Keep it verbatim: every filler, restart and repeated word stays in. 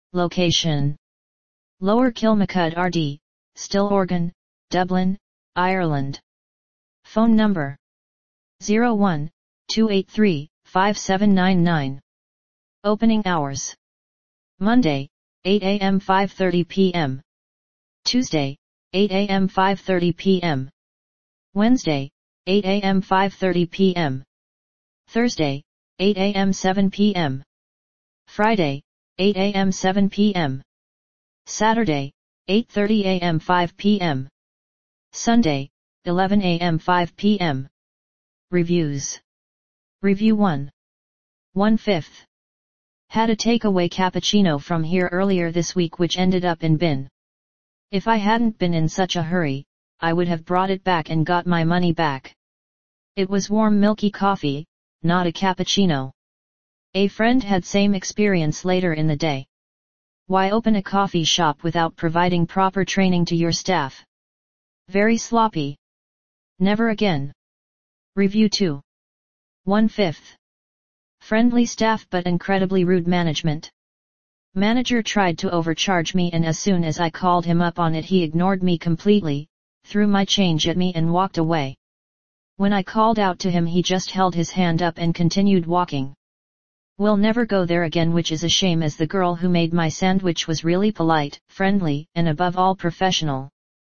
Location: Lower Kilmacud R D, Stillorgan, Dublin, Ireland. Phone number: zero one, two eight three, five seven nine nine. Opening hours: Monday, eight A M five thirty P M Tuesday, eight A M five thirty P M Wednesday, eight A M five thirty P M Thursday, eight A M seven P M Friday, eight A M seven P M Saturday, eight thirty A M five P M Sunday, eleven A M five P M Reviews. Review one. one fifth. Had a takeaway cappuccino from here earlier this week which ended up in bin. If I hadn't been in such a hurry, I would have brought it back and got my money back. It was warm milky coffee, not a cappuccino. A friend had same experience later in the day. Why open a coffee shop without providing proper training to your staff? Very sloppy. Never again. Review two. one fifth. Friendly staff but incredibly rude management. Manager tried to overcharge me and as soon as I called him up on it he ignored me completely, threw my change at me and walked away. When I called out to him he just held his hand up and continued walking. Will never go there again, which is a shame as the girl who made my sandwich was really polite, friendly, and above all professional.